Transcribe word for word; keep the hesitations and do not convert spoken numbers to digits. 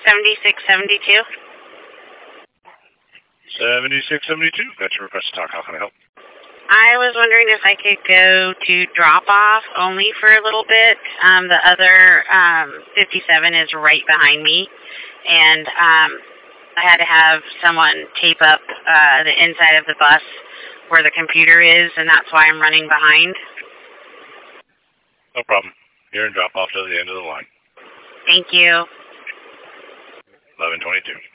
seventy-six seventy-two. seventy-six seventy-two. Got your request to talk. How can I help? I was wondering if I could go to drop off only for a little bit. Um, the other um, fifty-seven is right behind me, and um, I had to have someone tape up uh, the inside of the bus where the computer is, and that's why I'm running behind. No problem. You're in drop off to the end of the line. Thank you. eleven twenty-two.